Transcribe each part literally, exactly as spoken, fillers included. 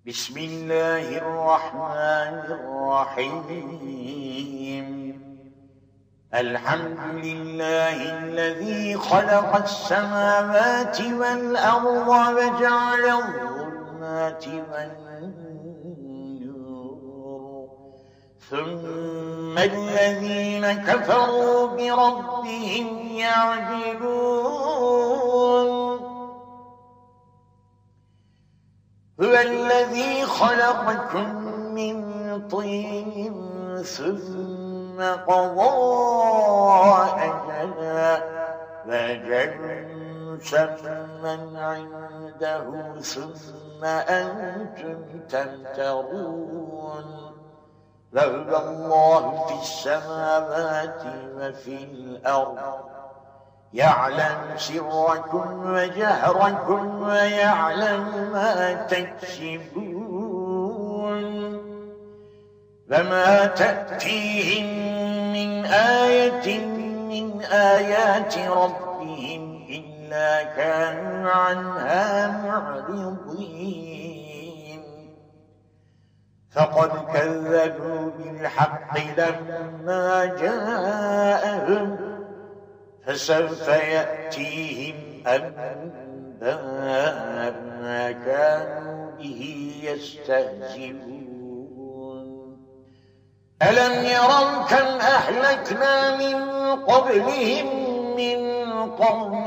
بسم الله الرحمن الرحيم. الحمد لله الذي خلق السماوات والأرض وجعل الظلمات والنور، ثم الذين كفروا بربهم يعدلون. هو الذي خلقكم من طين ثم قضى أجلا وأجل مسمى عنده ثم أنتم تمترون. وهو الله في السماوات وفي الأرض، يعلم سركم وجهركم ويعلم ما تكسبون. وما تأتيهم من آية من آيات ربهم إلا كانوا عنها معرضين. فقد كذبوا بالحق لما جاءهم، فسوف يأتيهم أنباء ما كانوا به يستهزئون. ألم يروا كم أهلكنا من قبلهم من قرن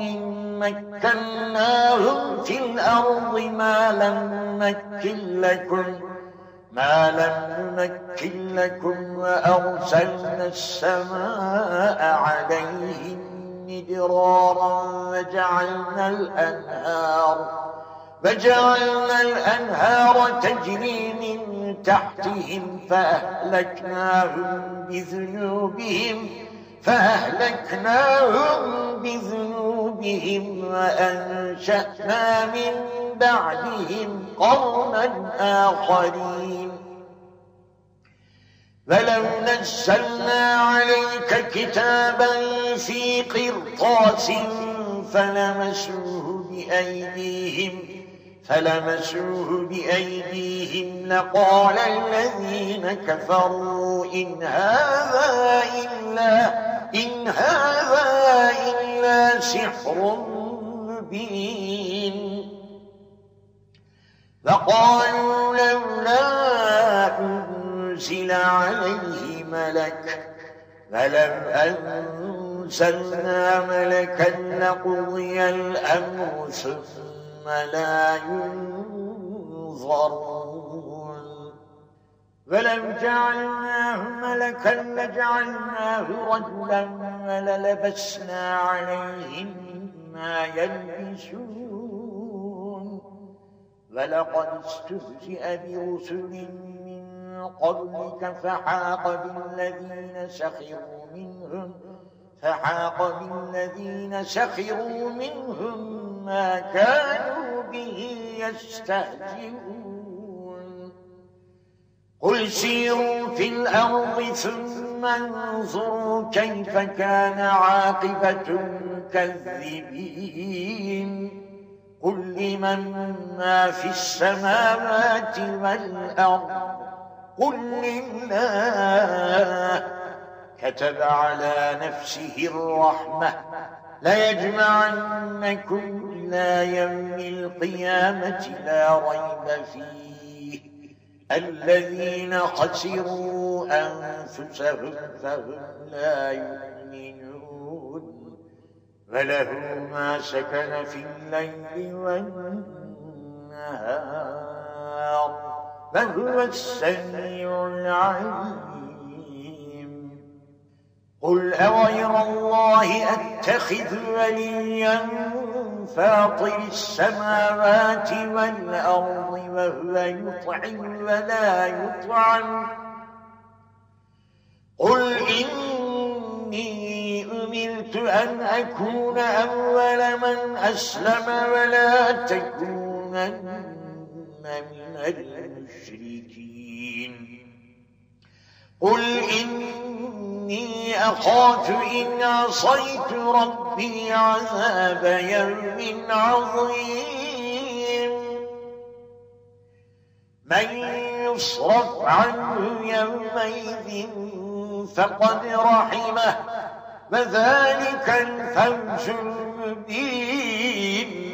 مكناهم في الأرض ما لم نمكن لكم ما لم نمكن لكم وأرسلنا السماء عليهم مدرارا وجعلنا الأنهار وجعلنا الأنهار تجري من تحتهم فأهلكناهم بذنوبهم فأهلكناهم بذنوبهم وأنشأنا من بعدهم قرنا آخرين. ولو نزلنا عليك كتابا في قرطاس فلمسوه بأيديهم فلمسوه بأيديهم لقال الذين كفروا إن هذا إلا إن هذا إلا سحر مبين. فقالوا لولا أنزل عليه ملك فلو أنزلنا ملكا لقضي الأمر ثم لا ينظرون. ولو جعلناه ملكا لجعلناه رجلا وللبسنا عليهم ما يلبسون. ولقد استهزئ برسل من قبلك فحاق بالذين سخروا منهم فحاق بالذين سخروا منهم ما كانوا به يستهزئون. قل سيروا في الأرض ثم انظروا كيف كان عاقبة المكذبين. قل لمن ما في السماوات والأرض قل لله. كتب على نفسه الرحمة ليجمعنكم إلى يوم القيامة لا ريب فيه. الذين خسروا أنفسهم فهم لا يؤمنون. وله ما سكن في الليل والنهار وهو السميع العليم. قل أغير الله أتخذ وليا فاطر السماوات والأرض وهو يطعم ولا يطعم. قل إني أمرت أن أكون أول من أسلم ولا تكونن من المشركين. قل إني أخاف إن عصيت ربي عذاب يوم عظيم. من يصرف عنه يومئذ فقد رحمه وذلك الفوز المبين.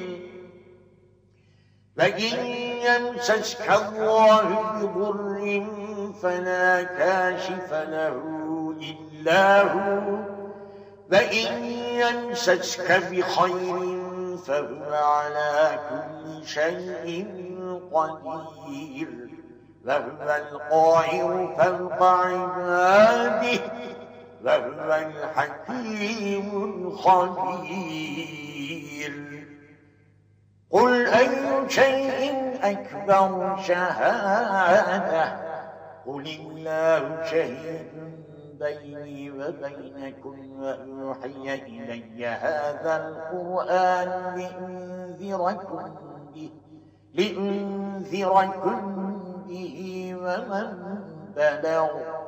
وإن يمسسك الله بضر فلا كاشف له إلا هو وإن يمسسك بخير فهو على كل شيء قدير وهو القاهر فوق عباده وهو الحكيم الخبير. قل أي شيء أكبر شهادة قل الله شهيد بيني وبينكم وأوحي إلي هذا القرآن لأنذركم به لأنذركم به ومن بلغ.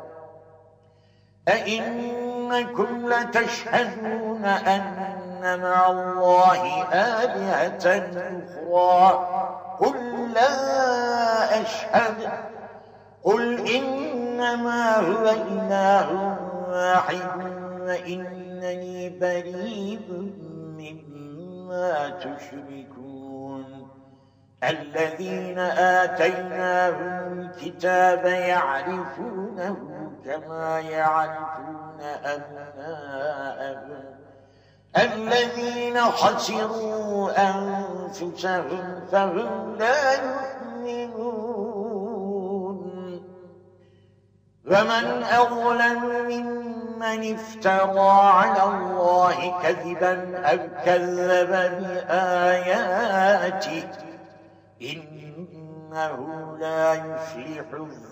أئنكم لتشهدون أن مع الله آلهة أخرى قل لا أشهد قل إنما هو إله واحد وإنني بريء مما تشركون. الذين آتيناهم الكتاب يعرفونه كما يعرفون أبناءهم الذين خسروا أنفسهم فهم لا يؤمنون. ومن أظلم ممن افترى على الله كذبا أو كذب بآياته إنه لا يفلح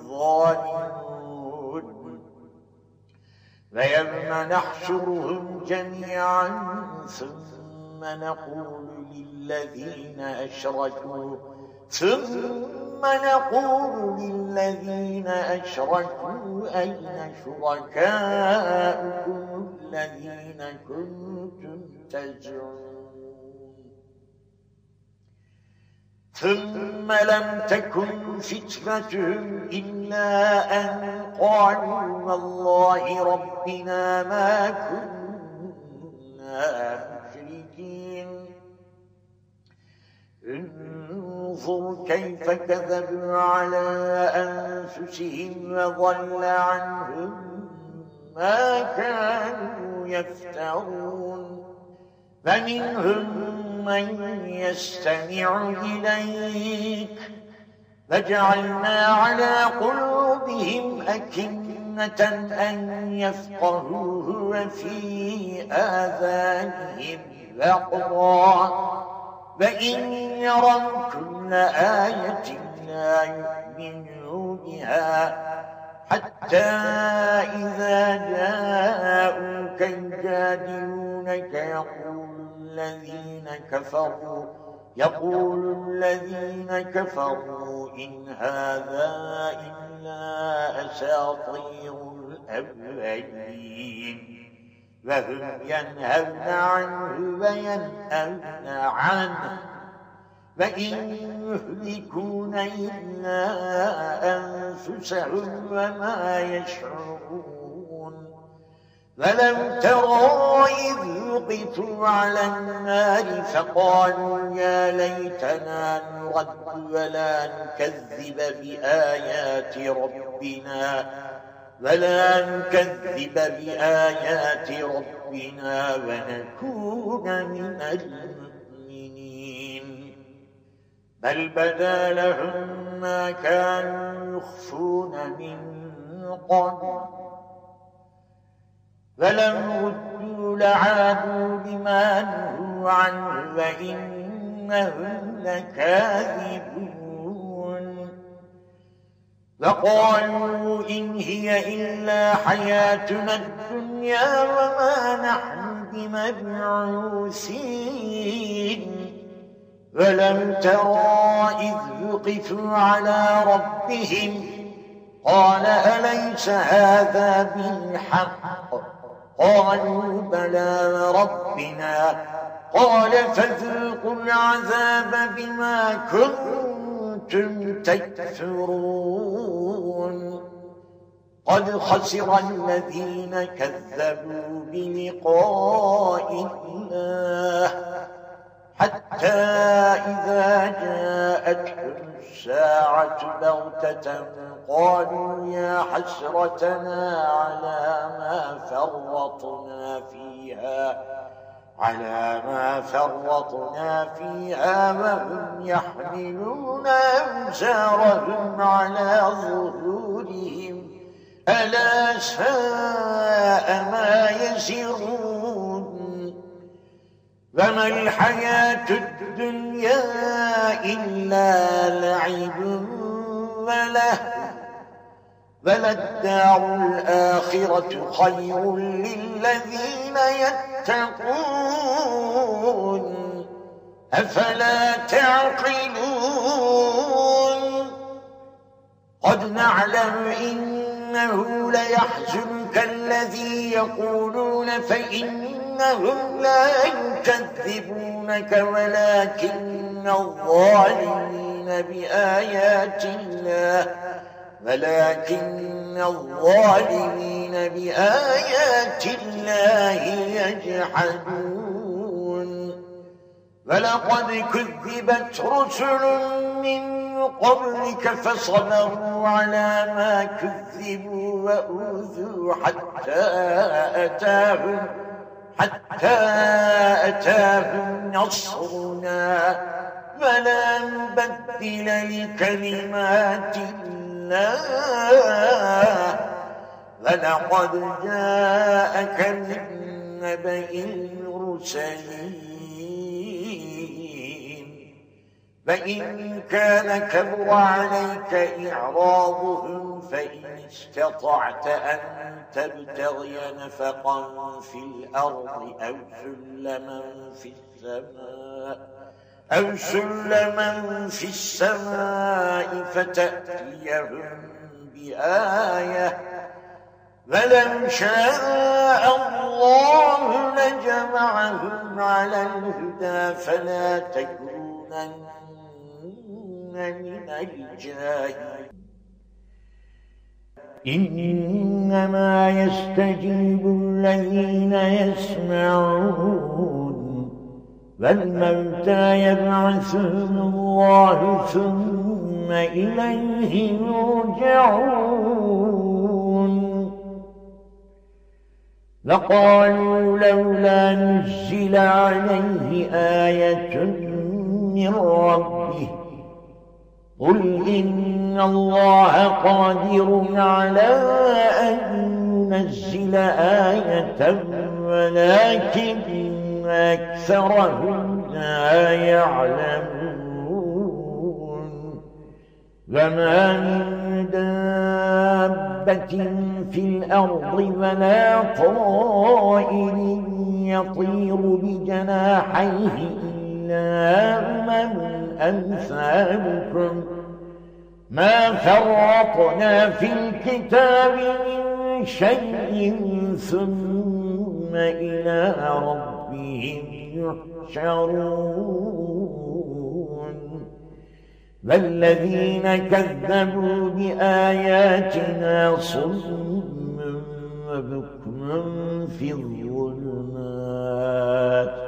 الظالمون. ويوم نحشرهم جميعا ثم نقول للذين أشركوا ثم نقول للذين أشركوا أين شركاؤكم الذين كنتم تزعمون ثم لم تكن فتنتهم إلا أن قالوا والله ربنا ما كنا مشركين. انظر كيف كذبوا على أنفسهم وضل عنهم ما كانوا يفترون. فمنهم من يستمع إليك فجعلنا على قلوبهم أكنة أن يفقهوه وفي آذانهم وقرا وإن يروا كل آية لا يؤمنوا بها حتى إذا جاءوك يجادلونك يقول الذين كفروا يقول الذين كفروا إن هذا إلا أساطير الأولين وهم ينهون عنه وينأون عنه وإن يهلكون إلا أنفسهم وما يشعرون. فلم تروا إذ وقفوا على النار فقالوا يا ليتنا نرد ولا نكذب بآيات ربنا ولا نكذب بآيات ربنا ونكون من المؤمنين. بل بدا لهم ما كانوا يخفون من قبل فلم ردوا لعادوا لما نهوا عنه وإنهم لكاذبون. فقالوا إن هي إلا حياتنا الدنيا وما نحن بمبعوثين. فلم ترى إذ وقفوا على ربهم قال أليس هذا بالحق قالوا بلى ربنا قال فذوقوا العذاب بما كنتم كنتم تكفرون قد خسر الذين كذبوا بلقاء الله حتى إذا جاءتهم الساعة بغتة قالوا يا حسرتنا على ما فرطنا فيها على ما فرطنا فيها وهم يحملون أوزارهم على ظهورهم ألا ساء ما يزرون وما الحياة الدنيا إلا لعب وله وللدار الآخرة خير للذين يتقون أفلا تعقلون قد نعلم إنه ليحزنك الذي يقولون فإنهم لا يكذبونك ولكن الظالمين بآيات الله ولكن الظالمين بآيات الله يجحدون ولقد كذبت رسل من قبلك فصبروا على ما كذبوا وأوذوا حتى أتاهم حتى أتاهم نصرنا ولا نبدل لكلمات الله ولقد جاءك من نبأ المرسلين فإن كان كبر عليك إعراضهم فإن استطعت أن تبتغي نفقا في الأرض أو سلما في السماء أو سلما في السماء فتأتيهم بآية ولو شاء الله لجمعهم على الهدى فلا تكونن من الجاهلين إنما يستجيب الذين يسمعون والموتى يبعثهم الله ثم إليه يرجعون لقالوا لولا نزل عليه آية من ربه قل إن الله قادر على أن ينزل آية ولكن أكثرهم لا يعلمون وما من دابة في الأرض ولا طائر يطير بجناحيه إلا أمم أمثالكم ما فرطنا في الكتاب من شيء ثم إلى ربهم يحشرون والذين كذبوا بآياتنا صم وبكم في الظلمات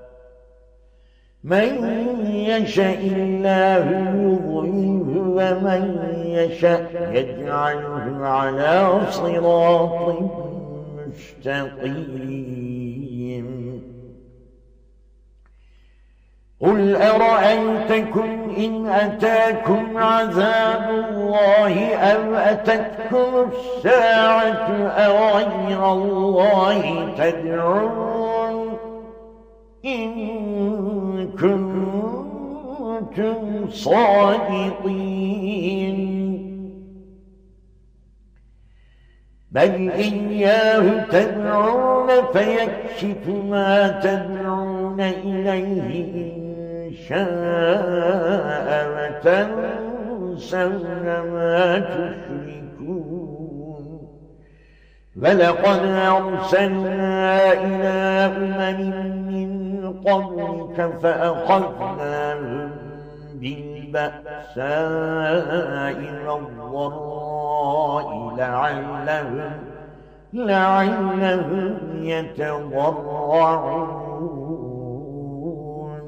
من يشاء الله يضلله ومن يشاء يجعله على صراط مستقيم قل أرأيتكم إن أتاكم عذاب الله أو أتتكم الساعة أغير الله تدعون إن كنتم صادقين بل إياه تدعون فيكشف ما تدعون إليه إن شاء وتنسون ما تشركون ولقد أرسلنا إلى أمم من قبلك فأخذناهم بالبأساء بالبأساء والضراء لعلهم لعلهم يتضرعون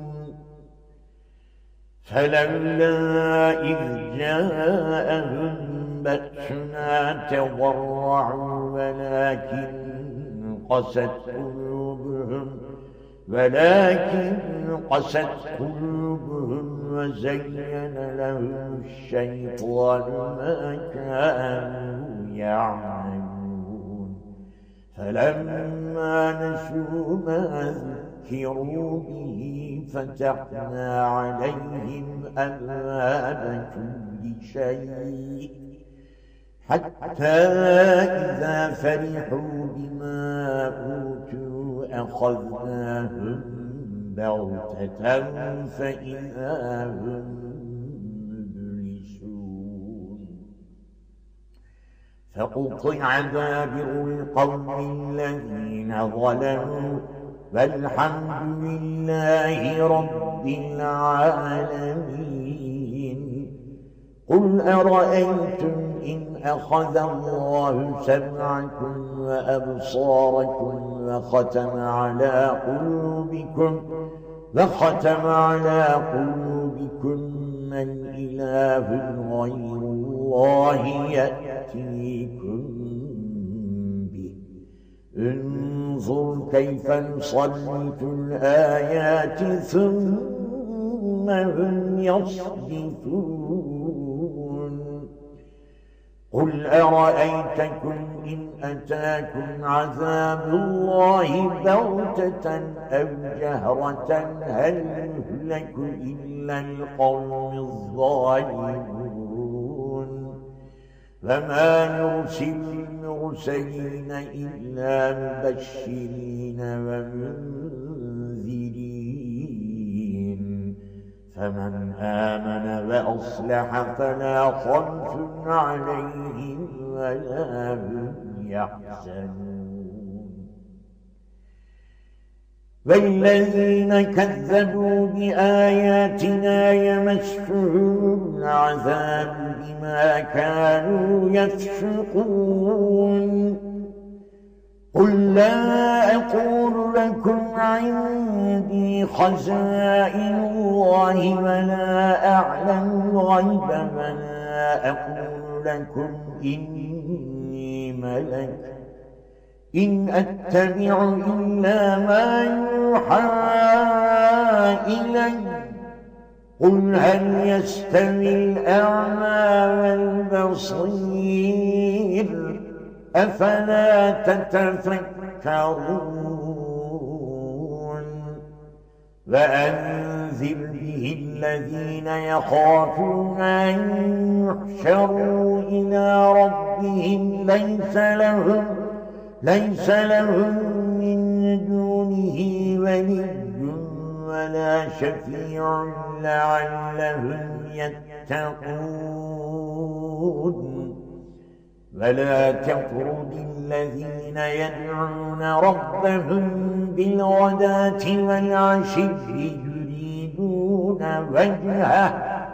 فلولا إذ جاءهم بأسنا تضرعوا ولكن قست قلوبهم ولكن قست قلوبهم وزين لهم الشيطان ما كانوا يعملون فلما نسوا ما ذكروا به فتحنا عليهم أبواب كل شيء حتى إذا فرحوا بما أوتوا أخذناهم بغتة فإذا هم مبلسون فقطع دابر القوم الذين ظلموا والحمد لله رب العالمين قل أرأيتم إن أخذ الله سمعكم وأبصاركم وختم على قلوبكم وختم على قلوبكم من إله غير الله يأتيكم به انظر كيف نصرف الآيات ثم هم يصدفون قل أرأيتكم إن أتاكم عذاب الله بغتة أو جهرة هل يهلك إلا القوم الظالمون وما نرسل المرسلين إلا مبشرين ومنذرين فمن آمن وأصلح فلا خوف عليهم ولا هم يحزنون والذين كذبوا بآياتنا يمسهم العذاب بما كانوا يفسقون قل لا أقول لكم عندي خزائن الله ولا أعلم الغيب ولا أقول لكم إني ملك إن أتبع إلا ما يوحى إلي قل هل يستوي الأعمى والبصير أفلا تتفكرون وأنذر به الذين يخافون أن يحشروا إلى ربهم ليس لهم ليس لهم من دونه ولي ولا شفيع لعلهم يتقون ولا تطرد الذين يدعون ربهم بالغداة والعشي يريدون وجهه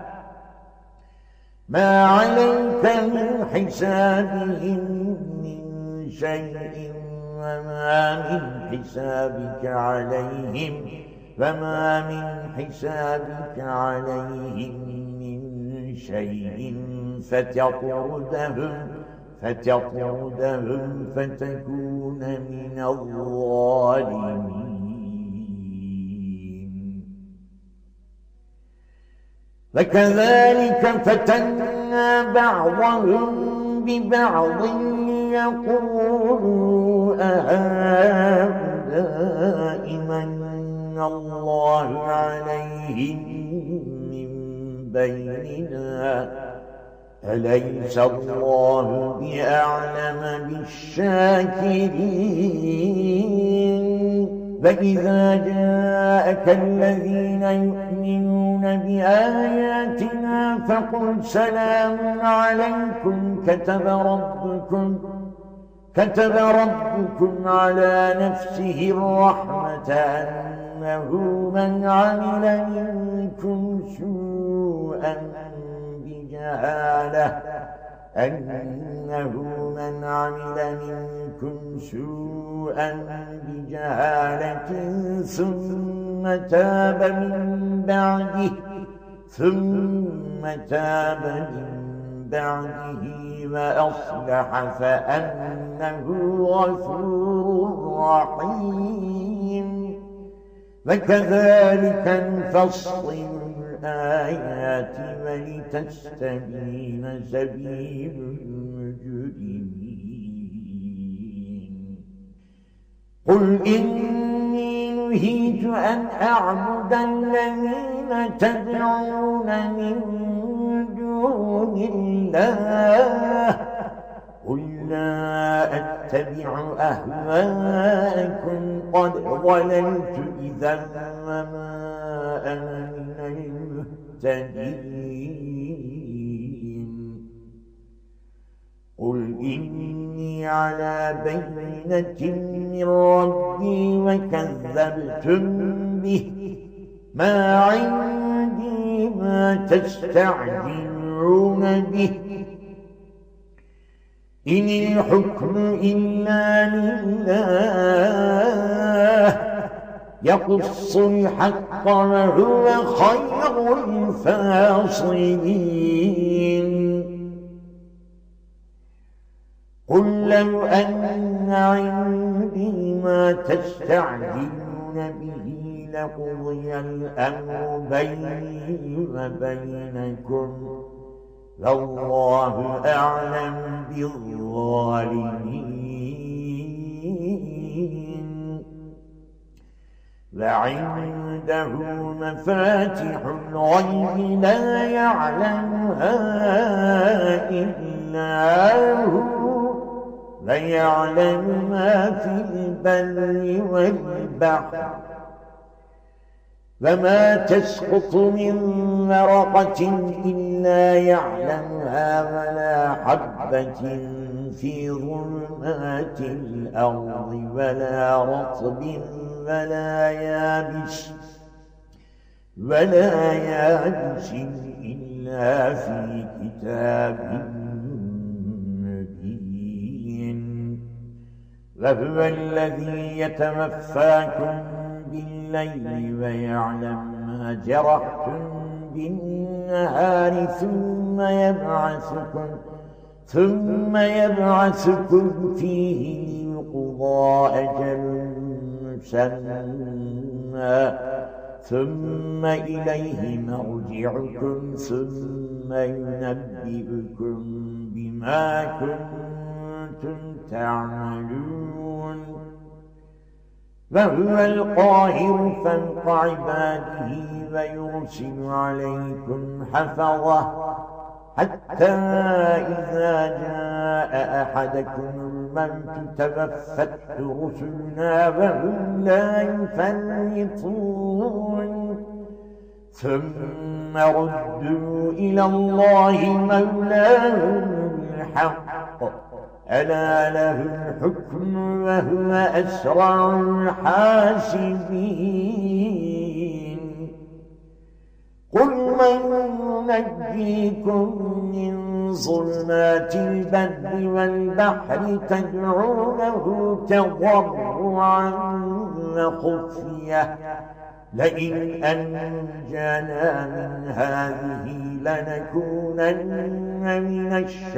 ما عليك من حسابهم من شيء وما من حسابك عليهم وما من حسابك عليهم من شيء فتطردهم فتطردهم فتكون من الظالمين وكذلك فتنا بعضهم ببعض ليقولوا أهؤلاء من الله عليهم من بيننا أليس الله بأعلم بالشاكرين فإذا جاءك الذين يؤمنون بآياتنا فقل سلام عليكم كتب ربكم كتب ربكم على نفسه الرحمة أنه من عمل منكم سوءا بجهالة أنه من عمل منكم سوءا بجهالة ثم تاب من بعده ثم تاب من بعده وأصلح فأنه غفور رحيم وكذلك نفصل الآيات ولتستبين سبيل المجرمين قل إني نهيت أن أعبد الذين تدعون من دون الله قل لا أتبع أهواءكم قد ضللت إذا وما أنا من المهتدين قل إني على بينة من ربي وكذبتم به ما عندي ما تستعجلون به إن الحكم إلا لله يقص الحق وهو خير الفاصلين قل لو أن عندي ما تستعجلون به لقضي الأمر بيني وبينكم والله أعلم بالظالمين وعنده مفاتح الغيب لا يعلمها إلا هو ويعلم ما في البر والبحر وما تسقط من ورقة إلا يعلمها ولا حبة في ظلمات الأرض ولا رطب ولا يابس ولا يابس إلا في كتاب مبين وهو الذي يتوفاكم بالليل ويعلم ما جرحتم بالنهار ثم يبعثكم ثم يبعثكم فيه ليقضى أجل مسمى ثم إليه مرجعكم ثم ينبئكم بما كنتم تعملون وهو القاهر فوق عباده ويرسل عليكم حفظه حتى إذا جاء أحدكم الموت توفته رسلنا وهم لا يفرطون ثم ردوا إلى الله مولاهم الحق ألا له الحكم وهو أسرع الحاسبين قل من ينجيكم من ظلمات البر والبحر تدعونه تضرعا وخفية لئن أنجانا من هذه لنكونن من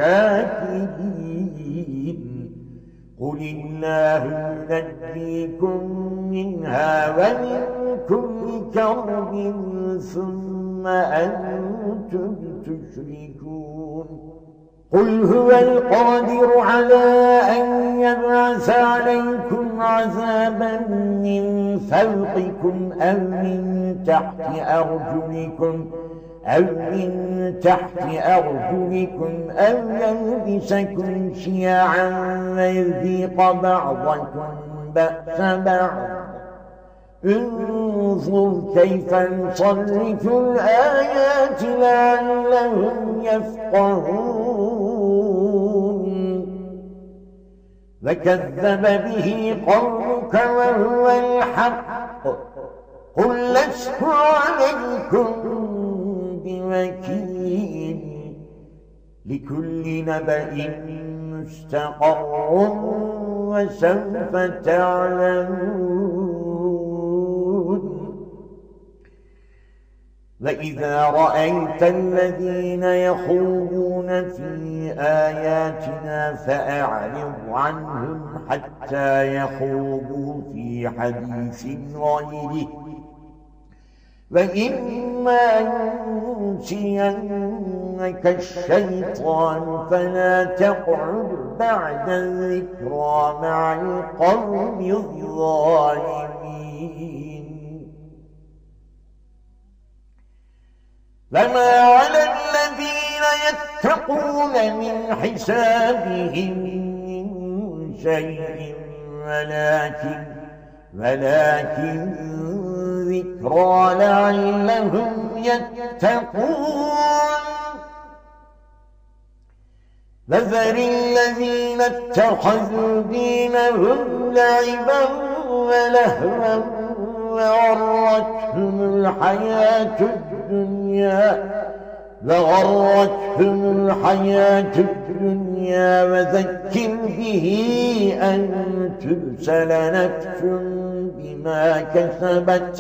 الشاكرين قل الله ينجيكم منها ومن كل كرب ثم أنتم تشركون قل هو القادر على أن يبعث عليكم عذابا من فوقكم أو من تحت أرجلكم أو من تحت أرجلكم أو يلبسكم شيعا ويذيق بعضكم بأس بعض انظر كيف نصرف الآيات لعلهم يفقهون وكذب به قومك وهو الحق قل لست عليكم بوكيل لكل نبأ مستقر وسوف تعلمون وإذا رأيت الذين يخوضون في آياتنا فأعرض عنهم حتى يخوضوا في حديث غيره وإما ينسينك الشيطان فلا تقعد بعد الذكرى مع القوم الظالمين فما على الذين يتقون من حسابهم من شيء ولكن ولكن ذكرى لعلهم يتقون فذر الذين اتخذوا دينهم لعبا ولهوا وغرتهم الحياة الدنيا وغرتهم الحياة الدنيا وذكر به أن تبسل نفس بما كسبت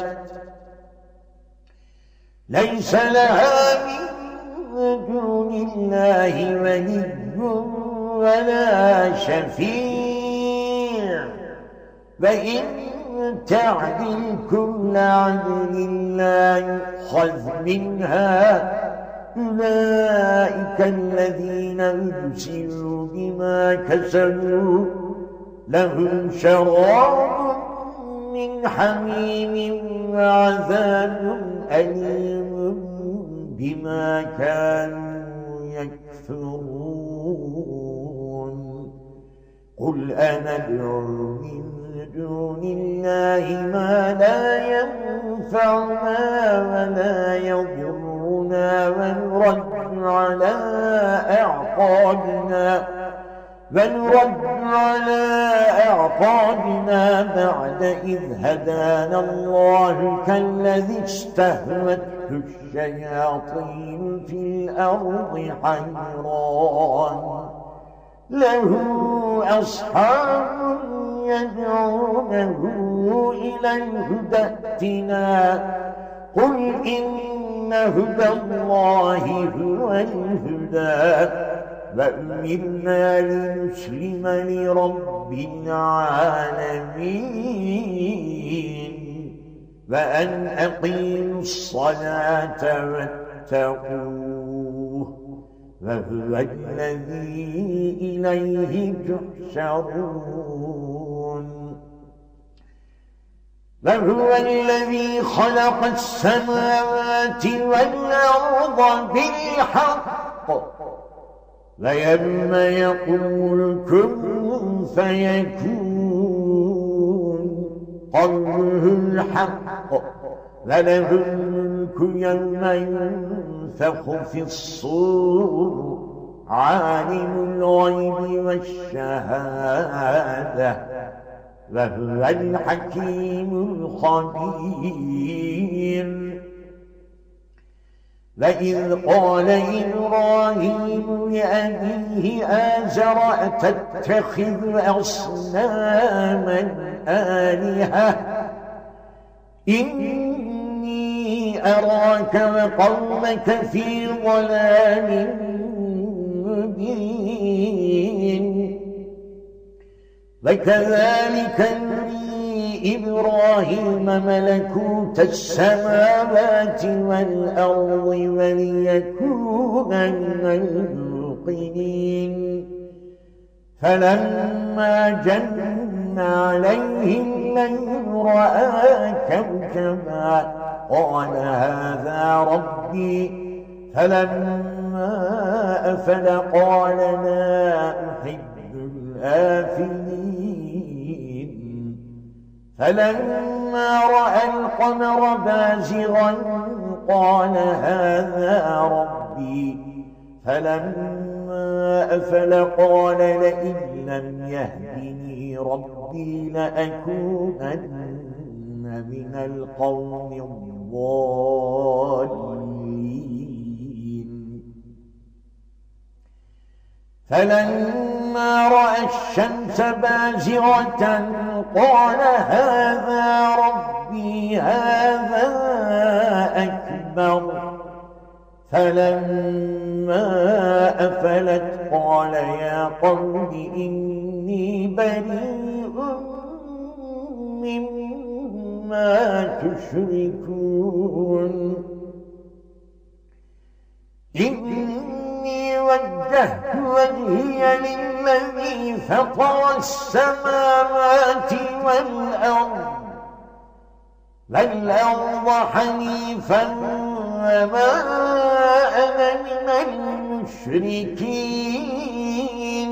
ليس لها من دون الله ولي ولا شفيع وإن تعدل كل عدل لا يؤخذ منها أولئك الذين أبسلوا بما كسبوا لهم شراب من حميم وعذاب أليم بما كانوا يكفرون قل أندعو من دون الله ما لا ينفعنا ولا يضرنا ونرد على أعقابنا ونرد على أعقابنا بعد إذ هدانا الله كالذي استهوته الشياطين في الأرض حيران له أصحاب يدعونه إلى الهدى ائتنا قل إن هدى الله هو الهدى وأمرنا لنسلم لرب العالمين وأن أقيموا الصلاة واتقوه وهو الذي إليه تحشرون وهو الذي خلق السماوات والأرض بالحق ويوم يقول كن فيكون قوله الحق وله الملك يوم ينفخ في الصور عالم الغيب والشهادة وهو الحكيم الخبير وإذ قال إبراهيم لأبيه آزر أتتخذ أصناما آلهة إني أراك وقومك في ضلال مبين وكذلك نري إبراهيم ملكوت السماوات والأرض وليكون من الموقنين فلما جن عليه الليل رأى كوكبا قال هذا ربي فلما أفل قال لا أحب الآفلين فلما رأى القمر بازغا قال هذا ربي فلما أفل قال لئن لم يهدني ربي لأكونن من القوم الضالين. فلما رأى الشمس بازغة قال هذا ربي هذا أكبر. فلما أفلت قال يا قوم إني بريء مما تشركون. إني وجهت وجهي للذي فطر السماوات والأرض والأرض حنيفا وما أنا من المشركين.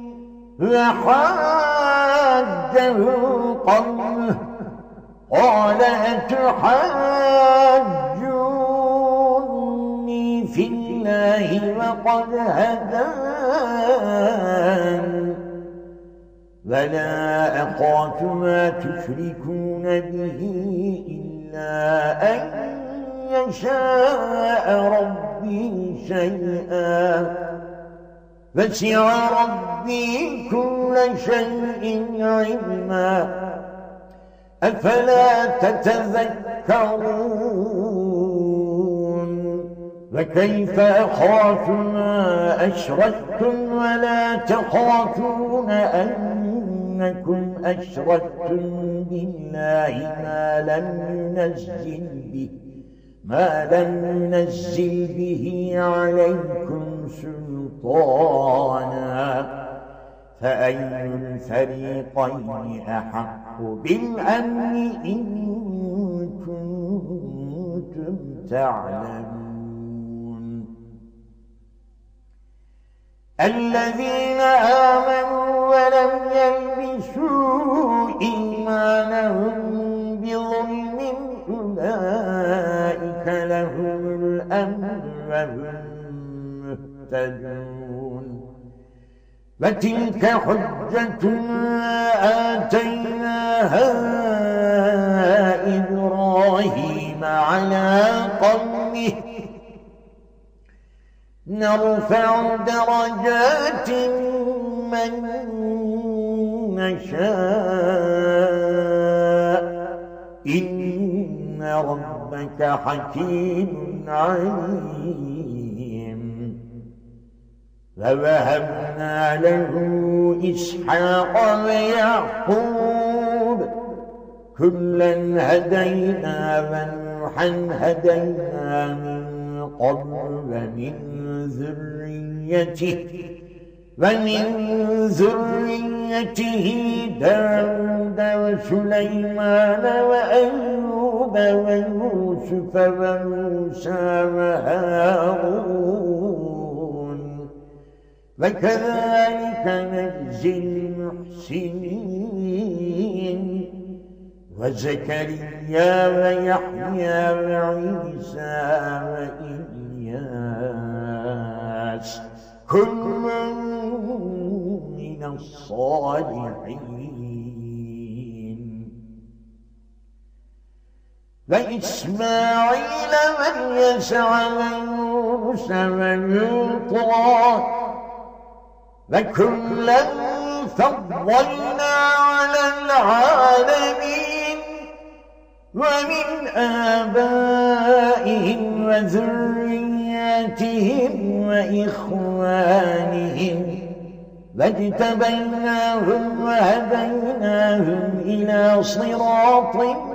وحاجه قومه قال أتحاجوني في الله وقد هدان ولا أخاف ما تشركون به إلا أن يشاء ربي شيئا وسع ربي كل شيء علما أفلا تتذكرون. وكيف أخاف ما أشركتم ولا تخافون أنكم أشركتم بالله ما لم ينزل به ما لم ينزل به عليكم سلطانا فأي الفريقين أحق بالأمن إن كنتم تعلمون. الذين آمنوا ولم يلبسوا إيمانهم بظلم أولئك لهم الأمن وهم مهتدون. وتلك حجتنا آتيناها إبراهيم على قومه نرفع درجات من نشاء إن ربك حكيم عليم. فوهبنا له إسحاق ويعقوب كلا هدينا ونوحا هدينا من قبل ومن ذريته ومن ذريته داود وسليمان وأيوب ويوسف وموسى وهارون وكذلك نجزي المحسنين. وزكريا ويحيى وعيسى وإلياس كل من الصالحين. وإسماعيل واليسع ويونس ولوطا وكلا فضلنا على العالمين. ومن آبائهم وذرياتهم وإخوانهم واجتبيناهم وهديناهم إلى صراط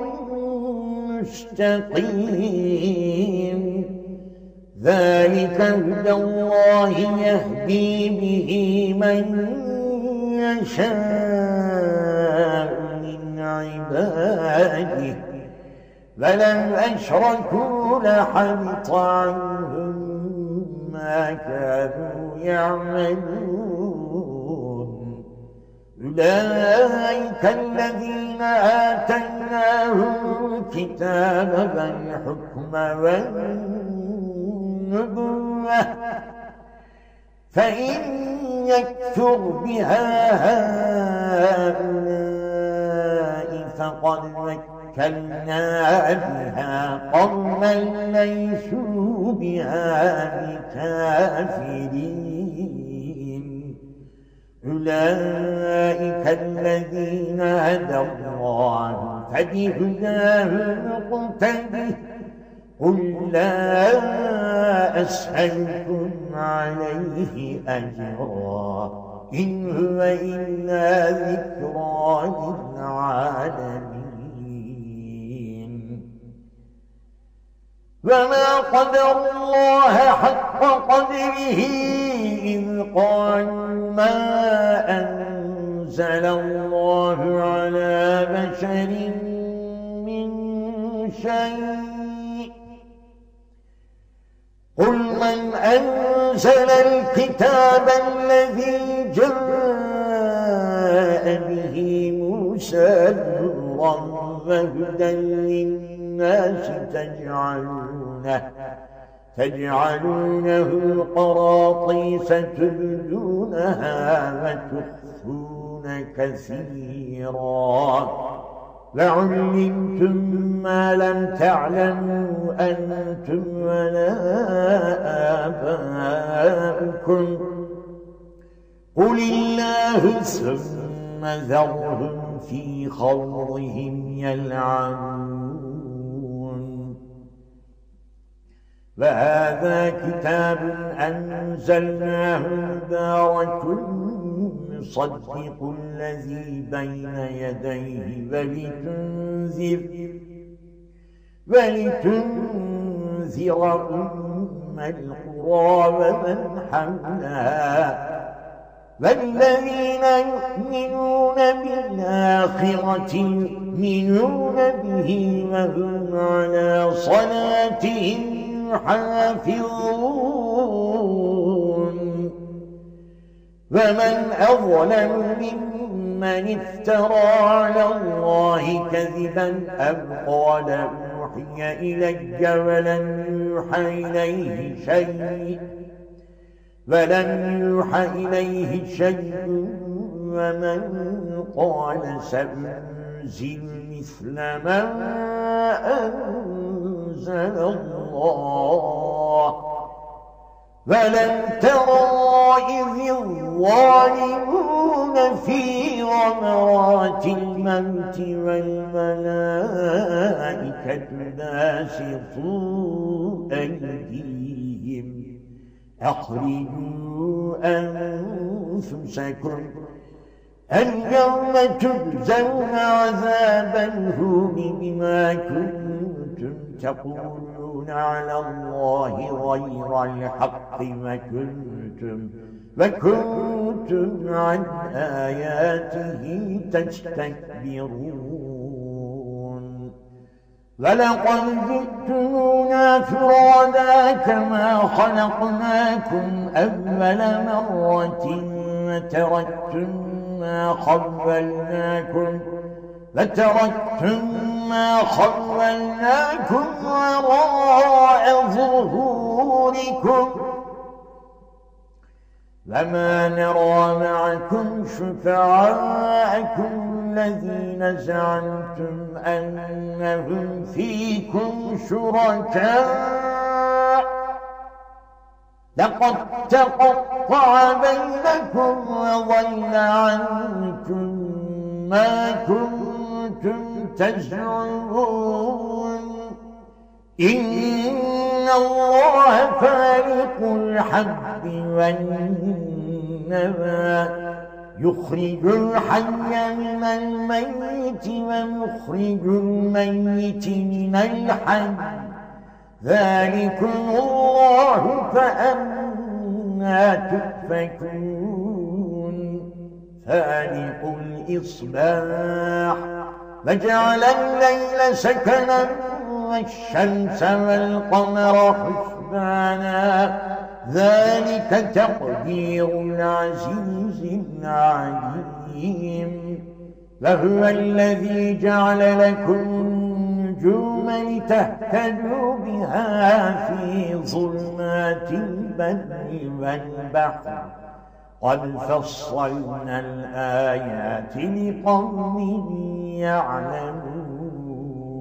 مستقيم. ذلك هدى الله يهدي به من يشاء من عباده ولو أشركوا لحبط عنهم ما كانوا يعملون. أولئك الذين آتيناهم الكتاب والحكم والنبوة فإن يكفر بها هؤلاء فقد وَوَكَّلْنَا بِهَا قَوْمًا لَيْسُوا بِهَا بِكَافِرِينَ أُولَئِكَ الَّذِينَ هَدَى اللَّهُ فَبِهُدَاهُ مُقْتَدِهْ قُل لَّا أَسْأَلُكُمْ عَلَيْهِ أَجْرًا إِنْ هُوَ إِلَّا ذِكْرَى لِلْعَالَمِينَ وَمَا قَدَرُوا اللَّهَ حَقَّ قَدْرِهِ إِذْ قَالُوا مَا أَنزَلَ اللَّهُ عَلَى بَشَرٍ مِّن شَيْءٍ قُلْ مَنْ أَنزَلَ الْكِتَابَ الَّذِي جَاءَ بِهِ مُوسَى نُورًا وَهُدًى لِلنَّاسِ تَجْعَلُونَهُ تَجْعَلُونَهُ قَرَاطِيسَ تُبْدُونَهَا وَتُخْفُونَ كَثِيرًا لَعُلِّمْتُم مَّا لَمْ تَعْلَمُوا أَنتُمْ وَلَا آبَاؤُكُمْ قُلِ اللَّهُ ثُمَّ ذَرْهُمْ فِي خَوْضِهِمْ يَلْعَبُونَ وَهَذَا كِتَابٌ أَنزَلْنَاهُ مُبَارَكٌ مُصَدِّقُ الَّذِي بَيْنَ يَدَيْهِ وَلِتُنذِرَ وَلِتُنذِرَ أُمَّ الْقُرَىٰ وَمَنْ حَوْلَهَا وَالَّذِينَ يُؤْمِنُونَ بِالْآخِرَةِ يُؤْمِنُونَ بِهِ وَهُمْ عَلَىٰ صَلَاتِهِمْ يُحَافِظُونَ وَمَنْ أَظْلَمُ مِمَّنِ افْتَرَىٰ عَلَى اللَّهِ كَذِبًا أَوْ قَالَ أُوحِيَ إِلَيَّ وَلَمْ يُوحَ إِلَيْهِ شَيْءٌ وَلَمْ يُوحَ إِلَيْهِ شَيْءٌ وَمَنْ قَالَ سَأُنزِلُ مِثْلَ مَا أَنزَلَ اللَّهُ وَلَمْ تَرَىٰ إِذِ الظَّالِمُونَ فِي غَمَرَاتِ الْمَوْتِ وَالْمَلَائِكَةُ باسطوا أَيْدِيهِمْ أَخْرِجُوا أَنفُسَكُمْ الْيَوْمَ تُجْزَوْنَ عَذَابَ الْهُونِ بِمَا كُنتُمْ تَقُولُونَ عَلَى اللَّهِ غَيْرَ الْحَقِّ وَكُنتُمْ وَكُنتُمْ عَنْ آيَاتِهِ تَسْتَكْبِرُونَ وَلَقَدْ جِئْتُمُونَا فُرَادَىٰ كَمَا خَلَقْنَاكُمْ أَوَّلَ مَرَّةٍ وَتَرَكْتُم مَّا خَوَّلْنَاكُمْ وَتَرَكْتُم مَّا خَوَّلْنَاكُمْ وَرَاءَ ظُهُورِكُمْ وَمَا نَرَىٰ مَعَكُمْ شُفَعَاءَكُمُ الَّذِينَ زَعَمْتُمْ أَنَّهُمْ فِيكُمْ شُرَكَاءُ لَقَد تَّقَطَّعَ بَيْنَكُمْ وَضَلَّ عَنكُم مَّا كُنتُمْ تَزْعُمُونَ إِنَّ اللَّهَ فَالِقُ الْحَبِّ وَالنَّوَىٰ يُخْرِجُ الْحَيَّ مِنَ الْمَيِّتِ وَيُخْرِجُ الْمَيِّتَ مِنَ الْحَيِّ ذَٰلِكُمُ اللَّهُ فَأَنَّىٰ تُؤْفَكُونَ فَالِقُ الْإِصْبَاحِ وَجَعَلَ اللَّيْلَ سَكَنًا وَالشَّمْسَ وَالْقَمَرَ حُسْبَانًا ذَٰلِكَ تَقْدِيرُ الْعَزِيزِ الْعَلِيمِ وَهُوَ الَّذِي جَعَلَ لَكُمُ النُّجُومَ لِتَهْتَدُوا بِهَا فِي ظُلُمَاتِ الْبَرِّ وَالْبَحْرِ قَدْ فَصَّلْنَا الْآيَاتِ لِقَوْمٍ يَعْلَمُونَ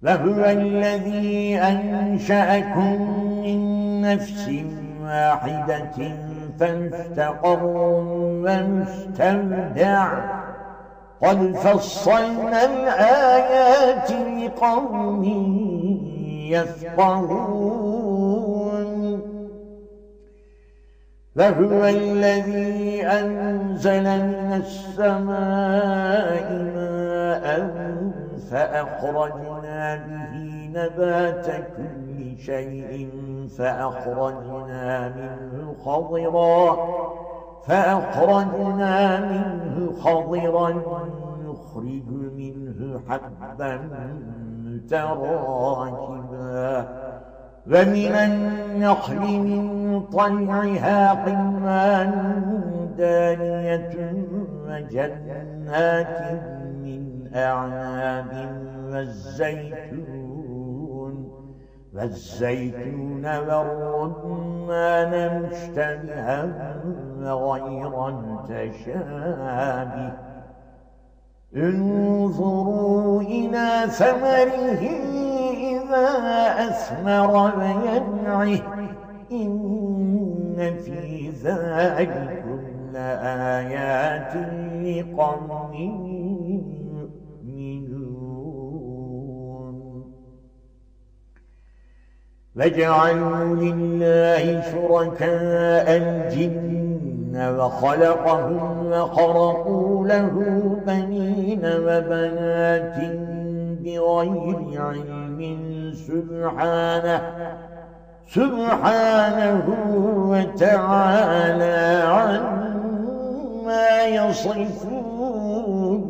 وهو الذي أنشأكم من نفس واحدة فمستقر ومستودع قد فصلنا الآيات لقوم يفقهون وهو الذي أنزل من السماء ماء فأخرجنا به نبات كل شيء فأخرجنا منه خضرا فأخرجنا منه خضرا نخرج منه حبا متراكبا ومن النخل من طلعها قنوان دانية وجنات من أعناب والزيتون والزيتون والرمان مشتبها وغير متشابه انظروا إلى ثمره إذا أثمر وينعه إن في ذلكم لآيات لقوم يؤمنون وجعلوا لله شركاء الجن وخلقهم وخرقوا له بنين وبنات بغير علم سبحانه سبحانه وتعالى عما يصفون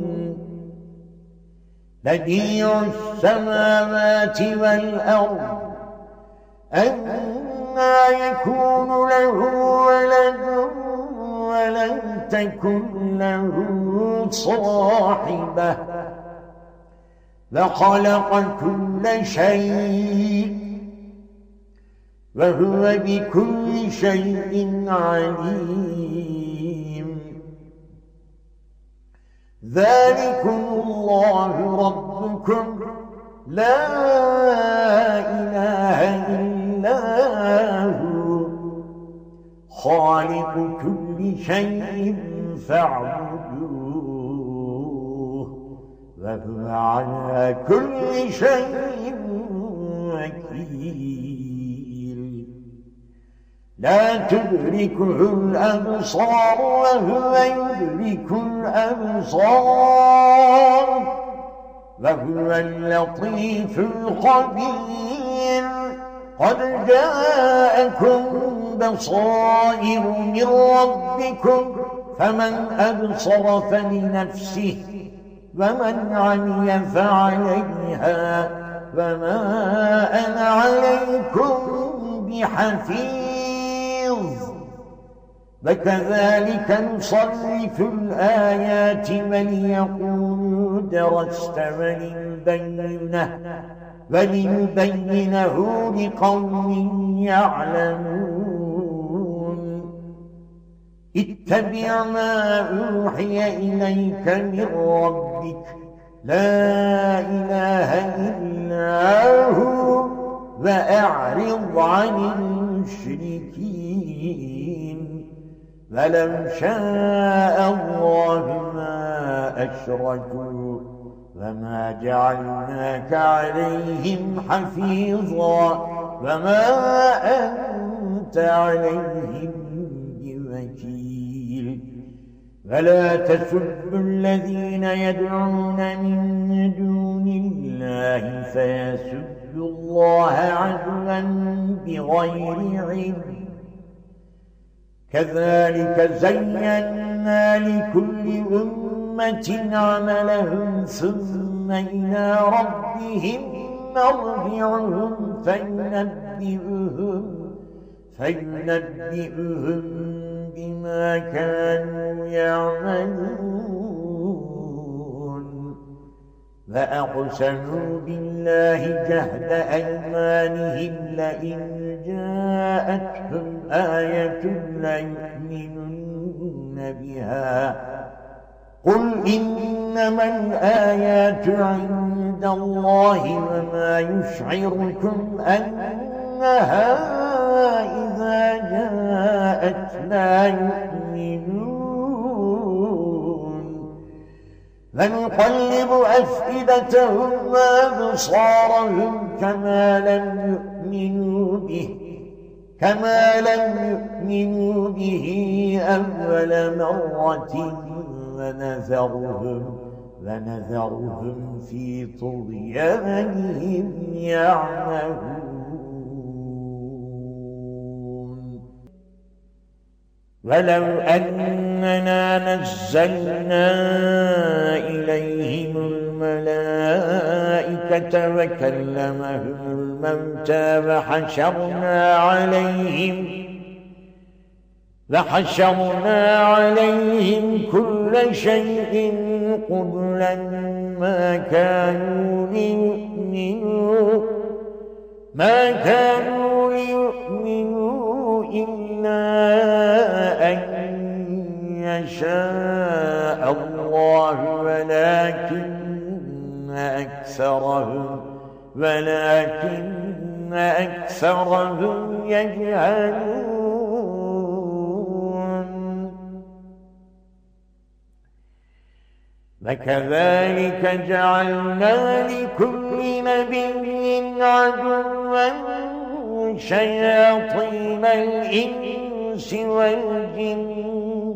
بديع السماوات والأرض أنى يكون له ولد ولم تكن له صاحبة وخلق كل شيء وهو بكل شيء عليم ذلكم الله ربكم لا إله إلا هو خالق كل شيء فاعبدوه وهو على كل شيء وكيل لا تدركه الأبصار وهو يدرك الأبصار وهو اللطيف الخبير قد جاءكم بصائر من ربكم فمن أبصر فلنفسه ومن عمي فعليها وما أنا عليكم بحفيظ وكذلك نصرف الآيات وليقولوا درست ولنبينه ولنبينه لقوم يعلمون اتبع ما أوحي إليك من ربك لا إله إلا هو وأعرض عن المشركين ولو شاء الله ما أشركوا وما جعلناك عليهم حفيظا وما أنت عليهم بوكيل ولا تسبوا الذين يدعون من دون الله فيسبوا الله عدوا بغير علم كذلك زينا لكل أمة عملهم ثم إلى ربهم مرجعهم فينبئهم فينبئهم بما كانوا يعملون وأقسموا بالله جهد أيمانهم لئن جاءتهم آية ليؤمنن بها قل إنما الآيات عند الله وما يشعركم أنها إذا جاءت لا يؤمنون فنقلب أفئدتهم وأبصارهم كما لم يؤمنوا به كما لم يؤمنوا به أول مرة ونذرهم ونذرهم في طغيانهم يعمهون ولو أننا نزلنا إليهم الملائكة وكلمهم الموتى وحشرنا عليهم لحشرنا عليهم كل شيء قبلا ما كانوا ليؤمنوا ما كانوا ليؤمنوا إلا أن يشاء الله ولكن أكثرهم ولكن أكثرهم يجهلون وكذلك جعلنا لكل نبي عدوا شياطين الإنس والجن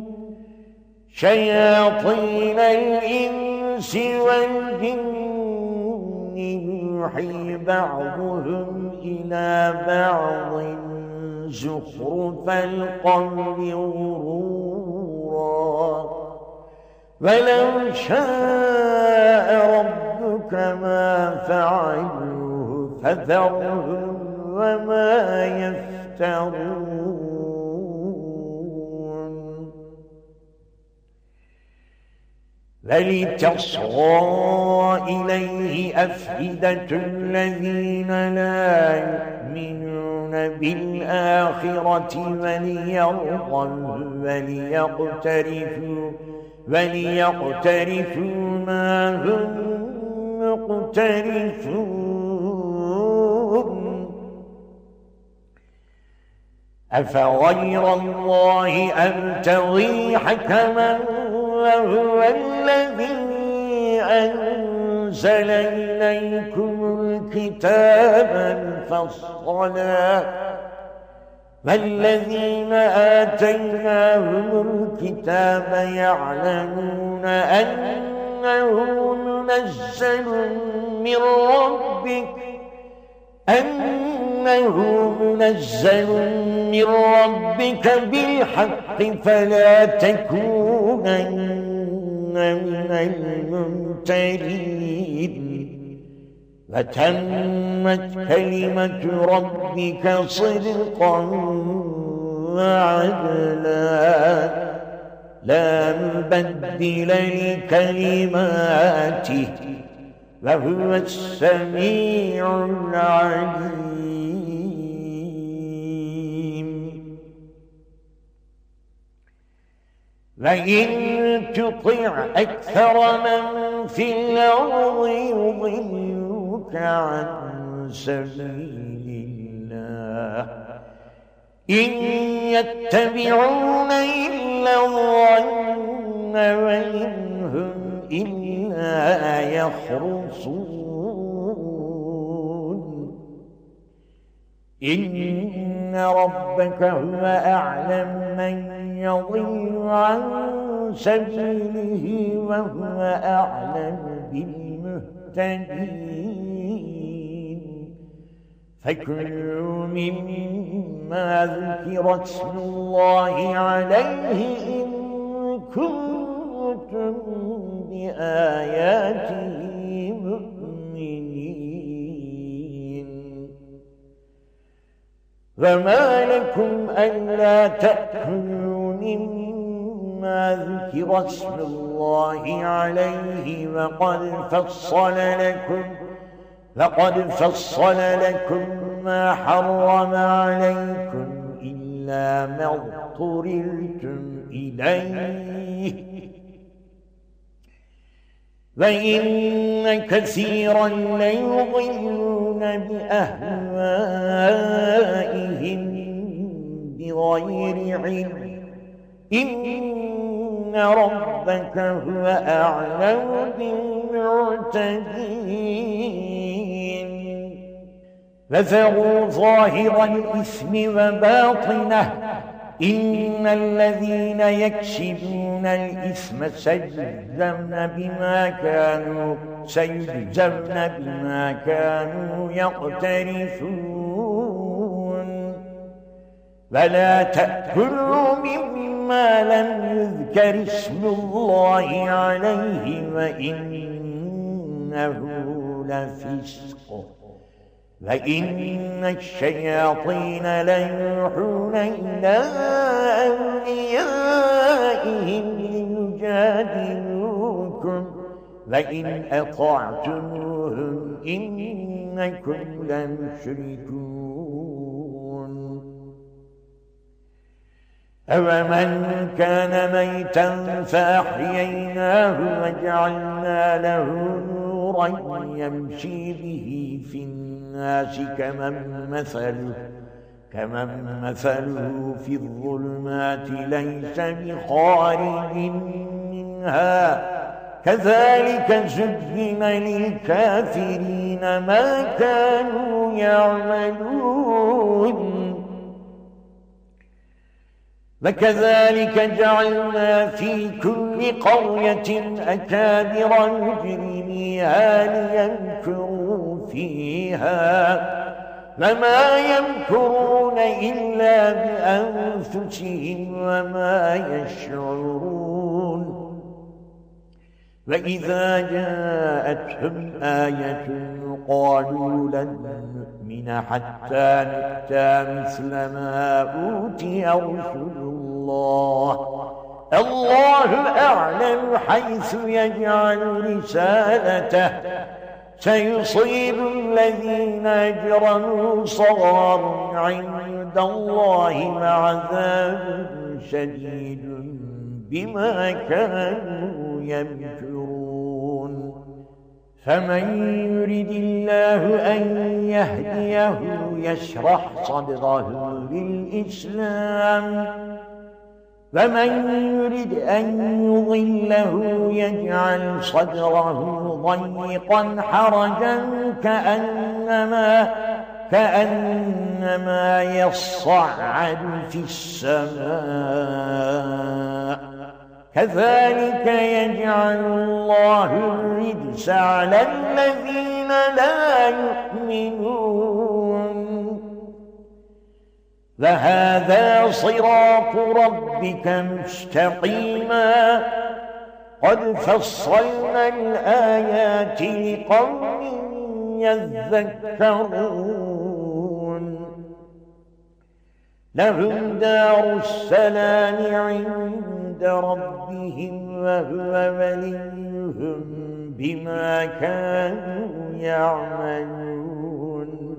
شياطين الإنس والجن يوحي بعضهم إلى بعض زخرف القول غرورا ولو شاء ربك ما فعلوه فذرهم وما يفترون ولتصغى إليه أفئدة الذين لا يؤمنون بالآخرة وليرضوا وليقترفوا وليقترفوا ما هم مقترفون أفغير الله أبتغي حكما وهو الذي أنزل إليكم الكتاب مفصلا والذين آتيناهم الكتاب يعلمون أنه منزل من ربك أنه منزل من ربك بالحق فلا تكونن من الممترين وتمت كلمة ربك صدقا وعدلا لا مبدل لكلماته وهو السميع العليم وإن تطع أكثر من في الأرض يضلوك عن سبيل الله إن يتبعون إلا الظن وإن هم إلا يخرصون إن ربك هو أعلم من يضل عن سبيله وهو أعلم بالمهتدين فكلوا مما ذكر اسم الله عليه إن كنتم بآياته مؤمنين وما لكم ألا تأكلوا مما ذكر اسم الله عليه وقد فصل لكم لقد فصل لكم ما حرم عليكم إلا ما اضطررتم إليه وإن كثيرا ليضلون بأهوائهم بغير علم إن ربك هو أعلم بالمعتدين فذروا ظاهر الإثم وباطنه إن الذين يكسبون الإثم سيجزون بما كانوا سيجزون بما كانوا يقترفون ولا تأكلوا مما لم يذكر اسم الله عليه وإنه لفسق وإن الشياطين ليوحون إلى أوليائهم ليجادلوكم وإن أطعتموهم إنكم لمشركون أومن كان ميتا فأحييناه وجعلنا له نورا يمشي به في الناس كمن مثله كمن مثله في الظلمات ليس بخارج منها كذلك زين للكافرين ما كانوا يعملون وكذلك جعلنا في كل قرية أكابر مجرميها ليمكروا فيها وما يمكرون إلا بأنفسهم وما يشعرون وإذا جاءتهم آية قالوا لن نؤمن حتى نؤتى مثل ما أوتي رسل الله الله أعلم حيث يجعل رسالته سيصيب الذين أجرموا صغار عند الله وعذاب شديد بما كانوا يمكرون فمن يرد الله أن يهديه يشرح صدره للإسلام ومن يرد أن يضله يجعل صدره ضيقا حرجا كأنما كأنما يصعد في السماء كذلك يجعل الله الرجس على الذين لا يؤمنون وهذا صراط ربك مستقيما قد فصلنا الآيات لقوم يذكرون لهم دار السلام عند ربهم وهو وليهم بما كانوا يعملون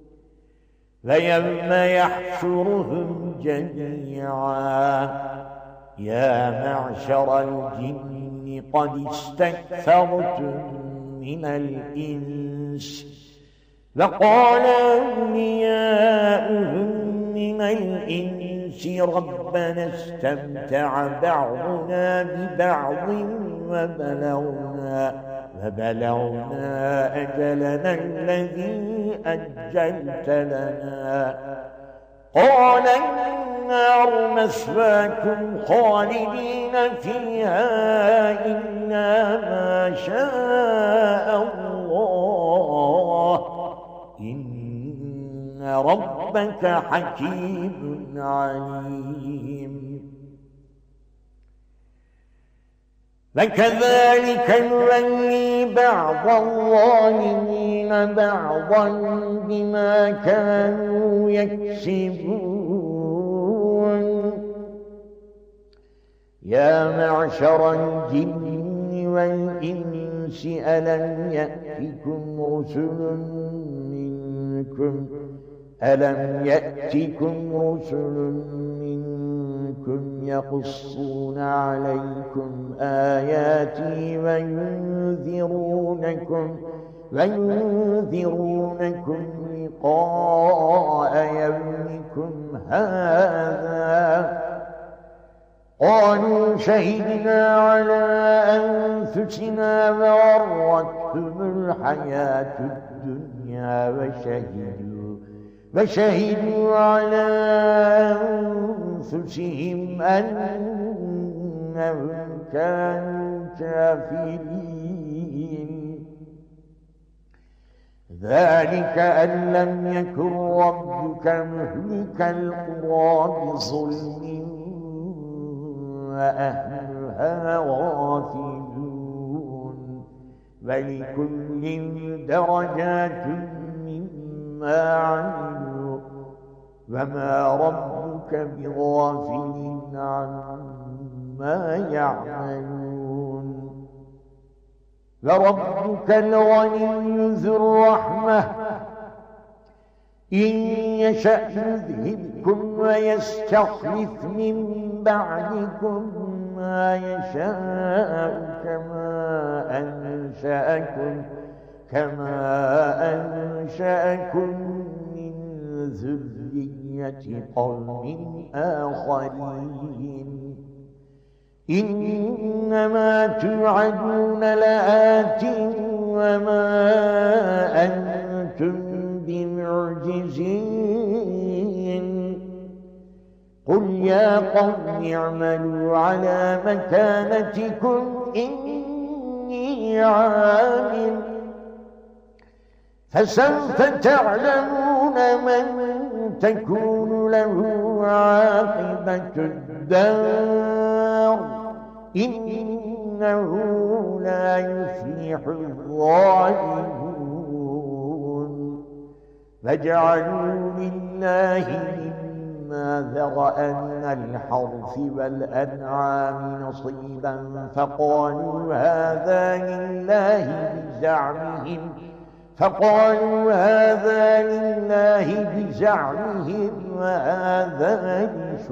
ويوم يحشرهم جميعا يا معشر الجن قد استكثرتم من الإنس وقال أولياؤهم من الإنس ربنا استمتع بعضنا ببعض وبلغنا وبلغنا أجلنا الذي أجلت لنا قال النار مثواكم خالدين فيها إلا ما شاء الله إن ربك حكيم عليم وكذلك نولي بعض الظالمين بعضا بما كانوا يكسبون يا معشر الجن والإنس ألم يأتكم رسل منكم ألم يأتكم رسل منكم يقصون عليكم آياتي وينذرونكم وينذرونكم لقاء يومكم هذا قالوا شهدنا على أنفسنا وغرتهم الحياة الدنيا وشهدوا وشهدوا على أنفسهم أنهم كانوا كافرين ذلك أن لم يكن ربك مهلك القرى بظلم وأهلها غافلون ولكل درجات مما عملوا وما ربك بغافل عما يعملون وربك الغني ذو الرحمة إن يشأ يذهبكم ويستخلف من بعدكم ما يشاء كما أنشأكم كما أنشأكم من ذرية قوم آخرين إنما توعدون لآت وما أنتم بمعجزين قل يا قوم اعملوا على مكانتكم إني عامل فسوف تعلمون من تكون له عاقبة الدار إنه لا يفلح الظالمون فجعلوا لله مما ذرأ من الحرث والأنعام نصيبا فقالوا هذا لله بزعمهم فقالوا هذا لله بزعمهم وهذا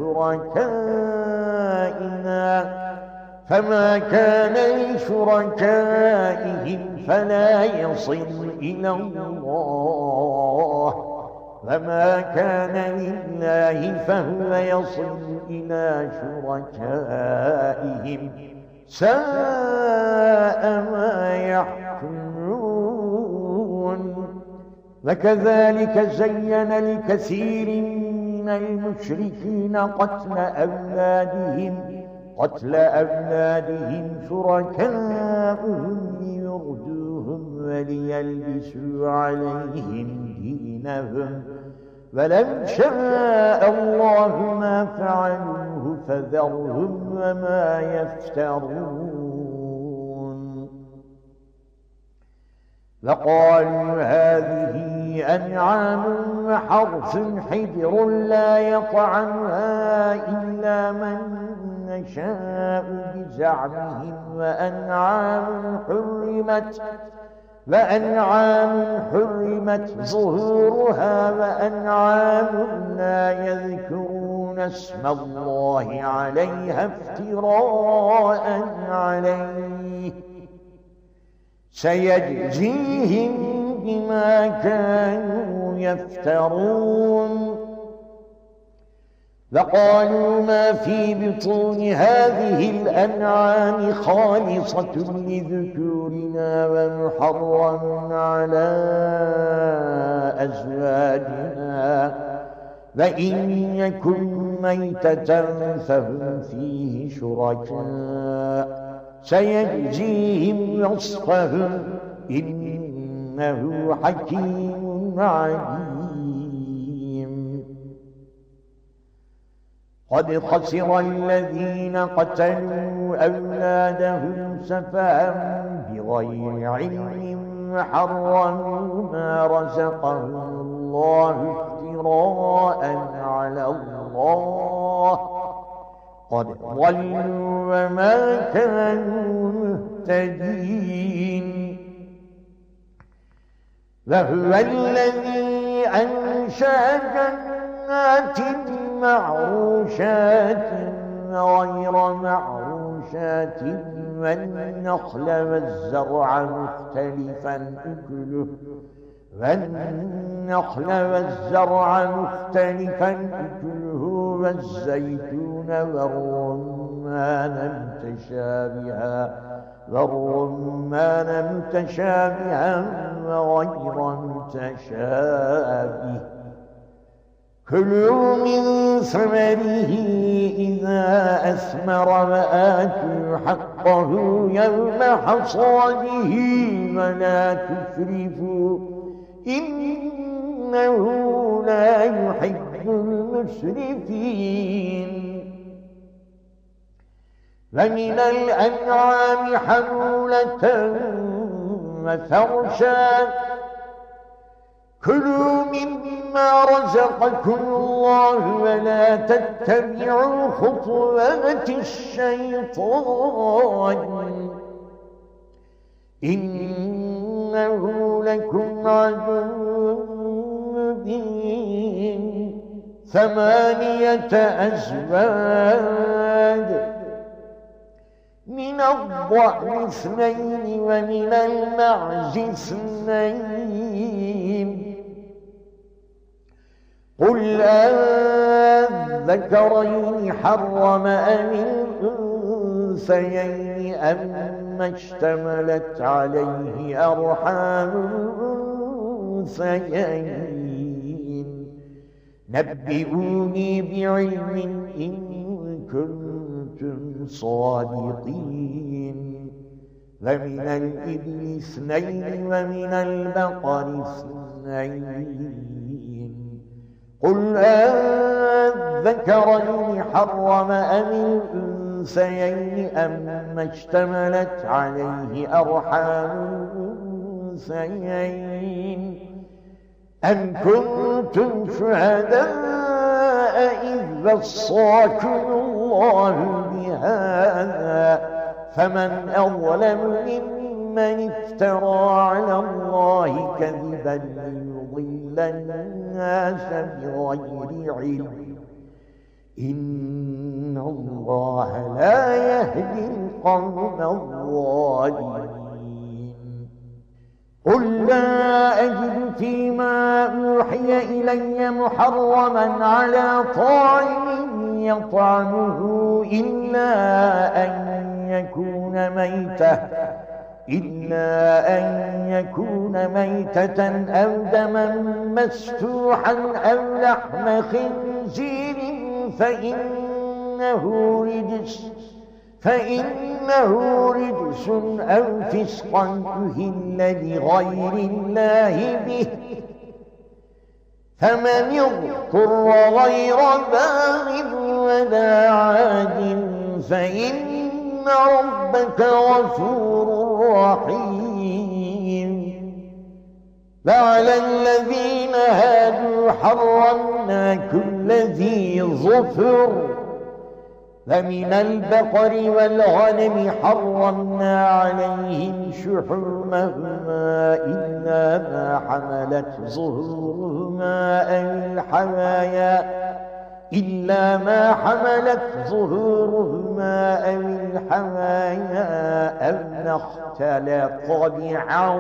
لشركائنا فما كان لشركائهم فلا يصل إلى الله وما كان لله فهو يصل إلى شركائهم ساء ما يحكمون وكذلك زين لكثير من المشركين قتل أولادهم قتل أولادهم شركاؤهم ليردوهم وليلبسوا عليهم دينهم ولو شاء الله ما فعلوه فذرهم وما يفترون وقالوا هذه أنعام وحرث حجر لا يطعمها إلا من نشاء بزعمهم وأنعام حرمت وأنعام حرمت ظهورها وأنعام لا يذكرون اسم الله عليها افتراء عليه سيجزيهم بما كانوا يفترون وقالوا ما في بطون هذه الأنعام خالصة لذكورنا ومحرم على أزواجنا وإن يكن ميتة فهم فيه شركاء سيجزيهم وصفهم إنه حكيم عليم قد خسر الذين قتلوا أولادهم سفها بغير علم وحرموا ما رزقهم الله افتراء على الله قد ضلوا وما كانوا مهتدين وهو الذي أنشأ جنات معروشات غير معروشات والنخل والزرع مختلفا أكله والنخل والزرع مختلفا أكله والزيتون والرمان متشابها والرمان متشابها وغير متشابه كلوا من ثمره إذا أثمر وآتوا حقه يوم حصاده ولا تسرفوا إنه لا يحب المسرفين ومن الأنعام حمولة وفرشا كلوا مما رزقكم الله ولا تتبعوا خطوات الشيطان إنه لكم عدو مبين ثمانية أزواج من الضأن اثنين ومن المعز اثنين قل أذكرين حرم أم الأنثيين أما اشتملت عليه أرحام الأنثيين نبئوني بعلم إن كنتم صادقين ومن الإبل اثنين ومن البقر اثنين قل أذكرين حرم أم الأنثيين أما اشتملت عليه أرحام الأنثيين أم كنتم شهداء إذ وصاكم الله بهذا فمن أظلم ممن افترى على الله كذبا ليضل الناس بغير علم إن الله لا يهدي القوم الظالمين قل لا أجد فيما أوحي إلي محرما على طاعم يطعمه إلا أن يكون ميتة إلا أن يكون ميتة أو دما مسفوحا أو لحم خنزير فإنه رجس فإنه رجس أو فسقا أهل لغير الله به فمن اضطر غير باغ ولا عاد فإن ربك غفور رحيم وعلى الذين هادوا حرمنا كل ذي ظفر فمن البقر والغنم حرمنا عليهم شحومهما إلا ما حملت ظهورهما أو الحوايا إلا ما حملت ظهورهما أو الحوايا أو ما اختلط بعظم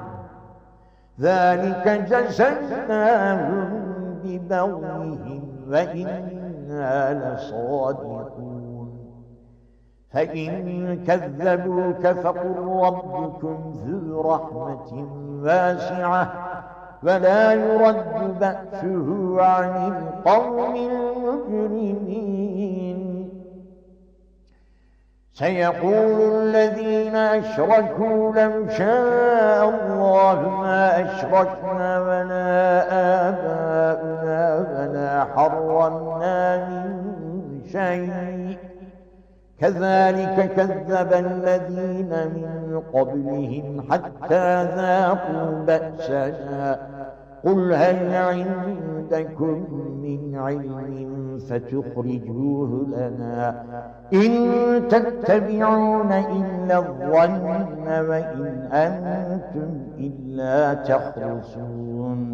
ذلك جزيناهم ببغيهم وإنا لصادقون فإن كذبوك فقل ربكم ذو رحمة واسعة ولا يرد بأسه عن القوم المجرمين سيقول الذين أشركوا لو شاء الله ما أشركنا ولا آباؤنا ولا حرمنا من شيء كذلك كذب الذين من قبلهم حتى ذاقوا بأسنا قل هل عندكم من علم فتخرجوه لنا إن تتبعون إلا الظن وإن أنتم إلا تخرصون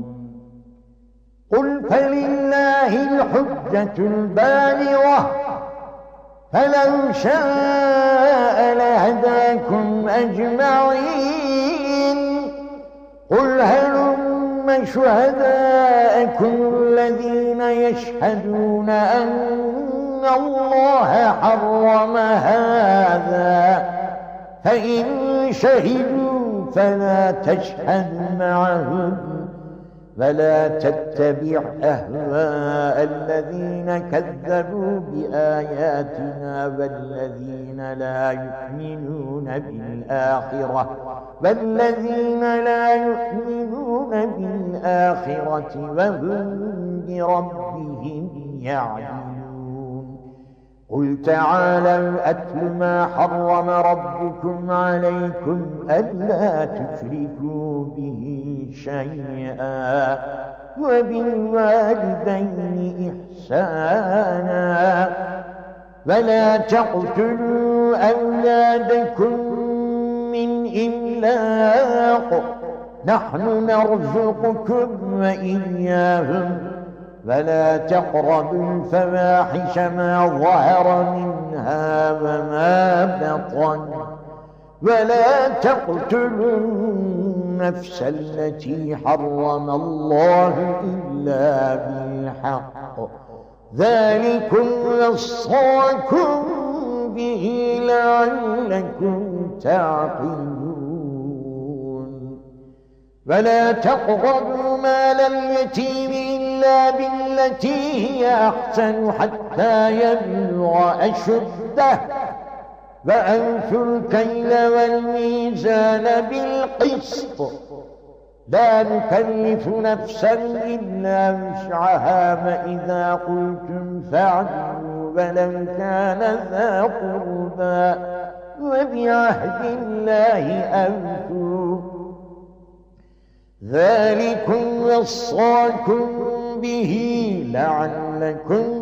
قل فلله الحجة البالغة فلو شاء لهداكم أجمعين. قل هلم شهداءكم الذين يشهدون أن الله حرم هذا، فإن شهدوا فلا تشهد معهم، فلا تتبع أهواء الذين كذبوا بآياتنا والذين لا يؤمنون بالآخرة والذين لا يؤمنون بالآخرة وهم بربهم يعدلون. قل تعالوا أتل ما حرم ربكم عليكم ألا تشركوا به شيئا وبالوالدين إحسانا ولا تقتلوا أولادكم من إملاق نحن نرزقكم وإياهم ولا تقربوا الفواحش ما ظهر منها وما بطن ولا تقتلوا النفس التي حرم الله إلا بالحق ذلكم وصاكم به لعلكم تعقلون. ولا تقربوا مال اليتيم إلا بالتي هي أحسن حتى يبلغ أشده وأوفوا الكيل والميزان بالقسط لا نكلف نفسا إلا وسعها فإذا قلتم فاعدلوا ولو كان ذا قربى وبعهد الله أوفوا ذلكم وصاكم به لعلكم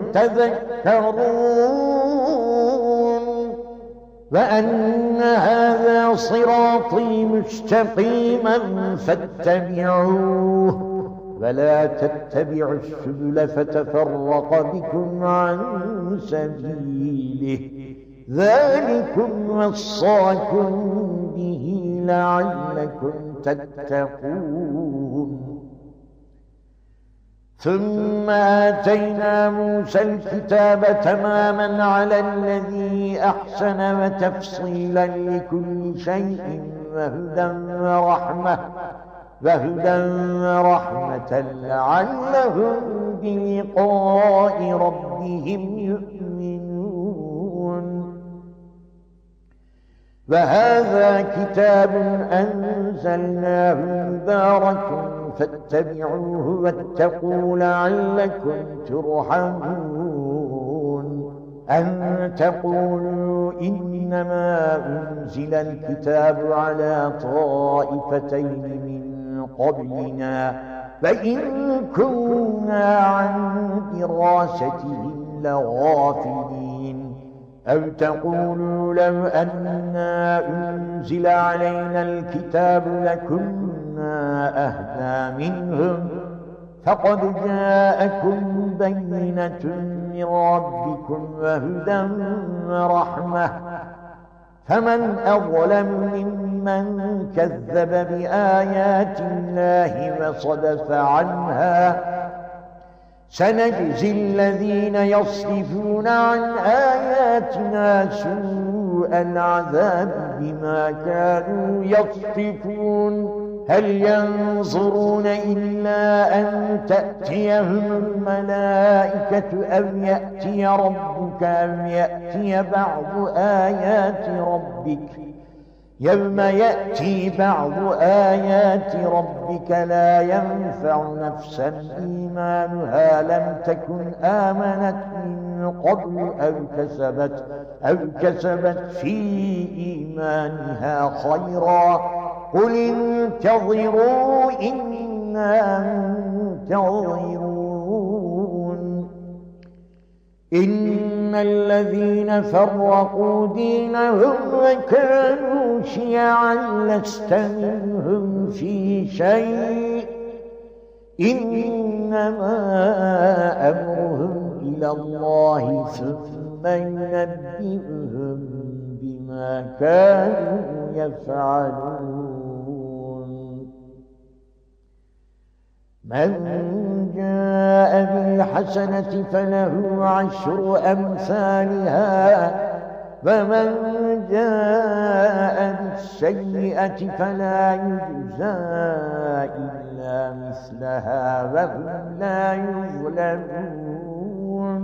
تذكرون. وأن هذا صراطي مستقيما فاتبعوه ولا تتبعوا السبل فتفرق بكم عن سبيله ذلكم وصاكم به لعلكم تتقون. ثم آتينا موسى الكتاب تماما على الذي أحسن وتفصيلا لكل شيء وهدى ورحمة وهدى ورحمة لعلهم بلقاء ربهم يؤمنون. وهذا كتاب أنزلناه مبارك فاتبعوه واتقوا لعلكم ترحمون. أن تقولوا إنما أنزل الكتاب على طائفتين من قبلنا فإن كنا عن دراستهم لغافلين. أو تقولوا لو أنا أنزل علينا الكتاب لكنا أهدى منهم فقد جاءكم بينة من ربكم وهدى ورحمة فمن أظلم ممن كذب بآيات الله وصدف عنها. سنجزي الذين يصدفون عن آياتنا سوء العذاب بما كانوا يصدفون. هل ينظرون إلا أن تأتيهم الملائكة أو يأتي ربك أو يأتي بعض آيات ربك يوم يأتي بعض آيات ربك لا ينفع نفسا إيمانها لم تكن آمنت من قبل أو كسبت, أو كسبت في إيمانها خيرا قل انتظروا إنا منتظرون. إن الذين فرقوا دينهم وكانوا شيعا لست منهم في شيء إنما أمرهم إلى الله ثم ينبئهم بما كانوا يفعلون. من جاء بالحسنة فله عشر أمثالها ومن جاء بالسيئة فلا يجزى إلا مثلها وهم لا يظلمون.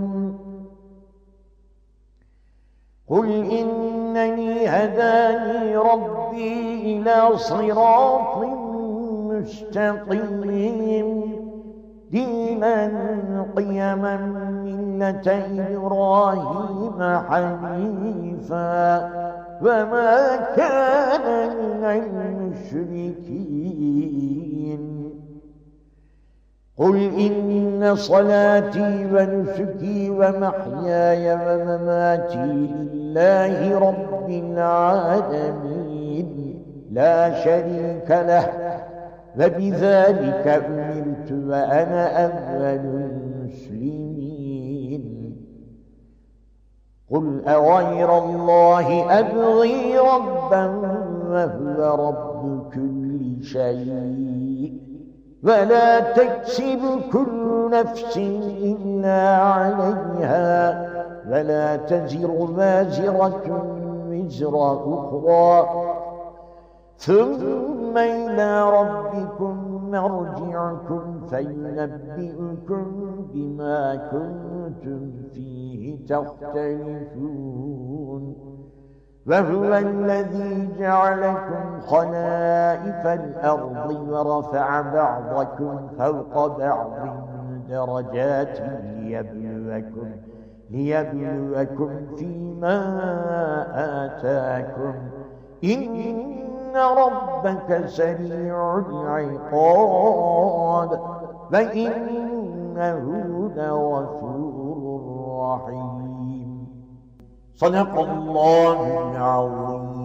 قل إنني هداني ربي إلى صراط مستقيم دينا قيما ملة إبراهيم حنيفا وما كان من المشركين. قل إن صلاتي ونسكي ومحياي ومماتي لله رب العالمين لا شريك له وبذلك أمرت وأنا أول المسلمين. قل أغير الله أبغي ربا وهو رب كل شيء ولا تكسب كل نفس إلا عليها ولا تزر وازرة وزر أخرى ثم إلى ربكم مرجعكم فينبئكم بما كنتم فيه تختلفون. وهو الذي جعلكم خلائف الأرض ورفع بعضكم فوق بعض درجات ليبلوكم ليبلوكم فيما آتاكم إن ربك سريع العقاب وإنه لغفور رحيم. صدق الله العظيم.